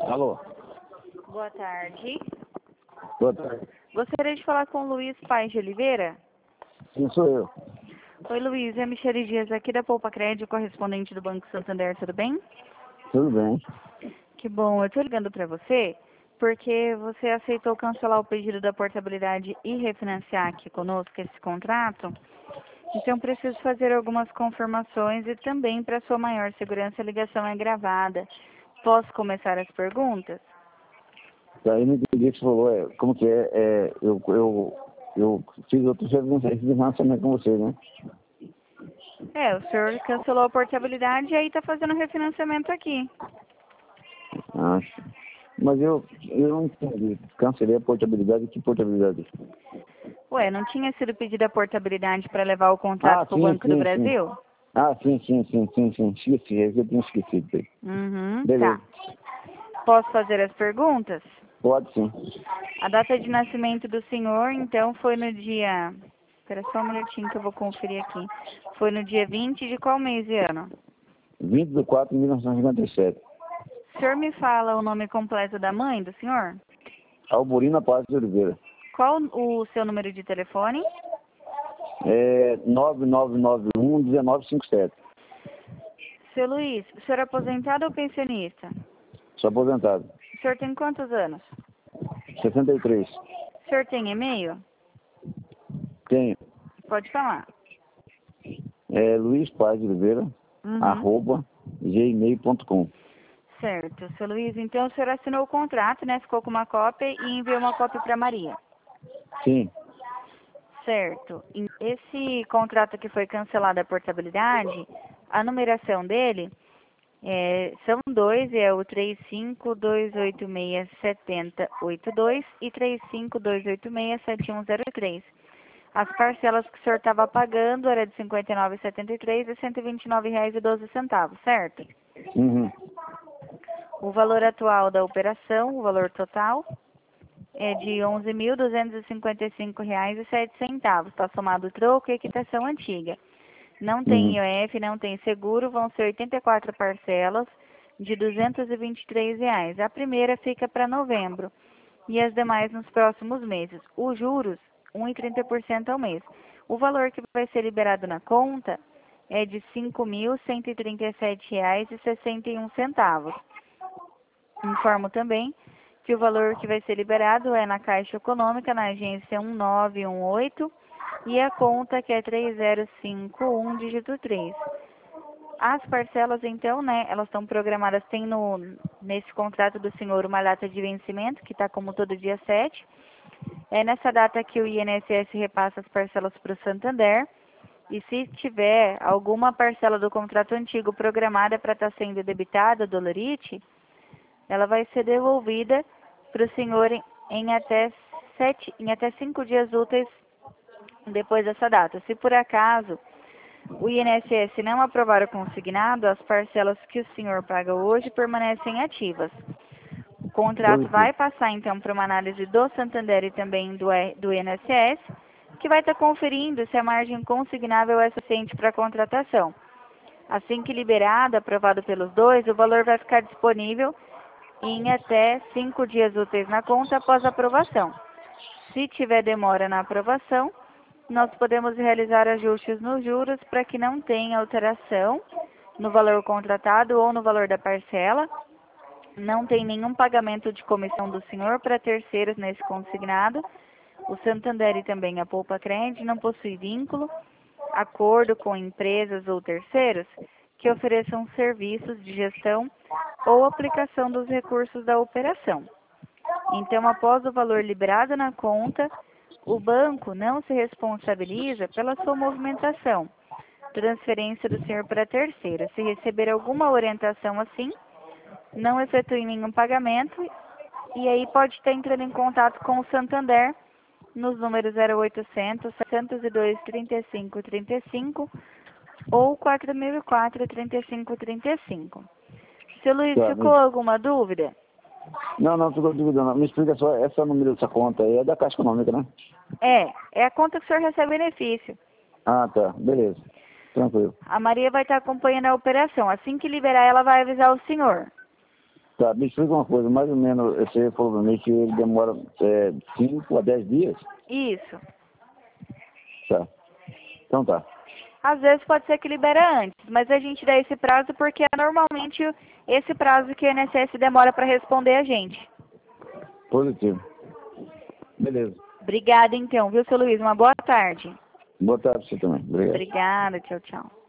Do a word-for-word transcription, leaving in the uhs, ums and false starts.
Alô? Boa tarde. Boa tarde. Gostaria de falar com o Luiz Paes de Oliveira. Sim, sou eu. Oi, Luiz. É a Michele Dias aqui da Poupa Crédito, correspondente do Banco Santander. Tudo bem? Tudo bem. Que bom. Eu estou ligando para você porque você aceitou cancelar o pedido da portabilidade e refinanciar aqui conosco esse contrato. Então, preciso fazer algumas confirmações e também, para sua maior segurança, a ligação é gravada. Posso começar as perguntas? Daí não entendi o que você falou. É, como que é? é eu, eu, eu fiz outro refinanciamento com você, né? É, o senhor cancelou a portabilidade e aí está fazendo refinanciamento aqui. Acho. Mas eu, eu não entendi. Cancelei a portabilidade. Que portabilidade? Ué, não tinha sido pedida a portabilidade para levar o contrato Ah, para o sim, Banco do sim, sim. Brasil? Ah, sim, sim, sim, sim, sim. Esqueci. É que eu tinha esquecido. Dele. Uhum, tá. Beleza. Posso fazer as perguntas? Pode sim. A data de nascimento do senhor, então, foi no dia... Espera só um minutinho que eu vou conferir aqui. Foi no dia vinte de qual mês e ano? vinte de quatro de mil novecentos e cinquenta e sete. O senhor me fala o nome completo da mãe do senhor? Alborina Paz de Oliveira. Qual o seu número de telefone? É nove nove nove um, um nove cinco sete. Seu Luiz, o senhor é aposentado ou pensionista? Sou aposentado. O senhor tem quantos anos? sessenta e três. O senhor tem e-mail? Tenho. Pode falar. É Luiz Paz de Oliveira, Uhum. arroba, gmail ponto com. Certo. Seu Luiz, então o senhor assinou o contrato, né? Ficou com uma cópia e enviou uma cópia para Maria. Sim. Certo. E esse contrato que foi cancelado a portabilidade, a numeração dele é, são dois, é o três cinco dois oito seis sete zero oito dois e três cinco dois oito seis sete um zero três. As parcelas que o senhor estava pagando era de cinquenta e nove reais e setenta e três centavos e cento e vinte e nove reais e doze centavos, certo? Uhum. O valor atual da operação, o valor total, é de onze mil duzentos e cinquenta e cinco reais e sete centavos. Está somado o troco e a quitação antiga. Não tem Uhum. I O F, não tem seguro, vão ser oitenta e quatro parcelas de duzentos e vinte e três reais. A primeira fica para novembro e as demais nos próximos meses. Os juros, um vírgula trinta por cento ao mês. O valor que vai ser liberado na conta é de cinco mil cento e trinta e sete reais e sessenta e um centavos. Informo também que o valor que vai ser liberado é na Caixa Econômica, na agência um nove um oito, e a conta que é três zero cinco um, dígito três. As parcelas, então, né, elas estão programadas, tem no, nesse contrato do senhor uma data de vencimento, que está como todo dia sete. É nessa data que o I N S S repassa as parcelas para o Santander. E se tiver alguma parcela do contrato antigo programada para estar sendo debitada, dolorite, ela vai ser devolvida para o senhor em, em até sete, em até cinco dias úteis depois dessa data. Se por acaso o I N S S não aprovar o consignado, as parcelas que o senhor paga hoje permanecem ativas. O contrato vai passar então para uma análise do Santander e também do, do I N S S, que vai estar conferindo se a margem consignável é suficiente para a contratação. Assim que liberado, aprovado pelos dois, o valor vai ficar disponível em até cinco dias úteis na conta após a aprovação. Se tiver demora na aprovação, nós podemos realizar ajustes nos juros para que não tenha alteração no valor contratado ou no valor da parcela. Não tem nenhum pagamento de comissão do senhor para terceiros nesse consignado. O Santander e também a Poupa Crédito não possui vínculo, acordo com empresas ou terceiros que ofereçam serviços de gestão ou aplicação dos recursos da operação. Então, após o valor liberado na conta, o banco não se responsabiliza pela sua movimentação, transferência do senhor para terceira. Se receber alguma orientação assim, não efetue nenhum pagamento e aí pode estar entrando em contato com o Santander nos números zero oitocentos, setecentos e dois, trinta e cinco, trinta e cinco ou quatro mil e quatro, trinta e cinco, trinta e cinco. Seu Luiz, Tá, ficou mas... alguma dúvida? Não, não, ficou dúvida não. Me explica só, essa número dessa conta aí é da Caixa Econômica, né? É, é a conta que o senhor recebe benefício. Ah, tá. Beleza. Tranquilo. A Maria vai estar acompanhando a operação. Assim que liberar, ela vai avisar o senhor. Tá, me explica uma coisa, mais ou menos, você falou pra mim que ele demora cinco a dez dias? Isso. Tá. Então tá. Às vezes pode ser que libera antes, mas a gente dá esse prazo porque é normalmente esse prazo que o I N S S demora para responder a gente. Positivo. Beleza. Obrigada então, viu, seu Luiz? Uma boa tarde. Boa tarde pra você também. Obrigado. Obrigada, tchau, tchau.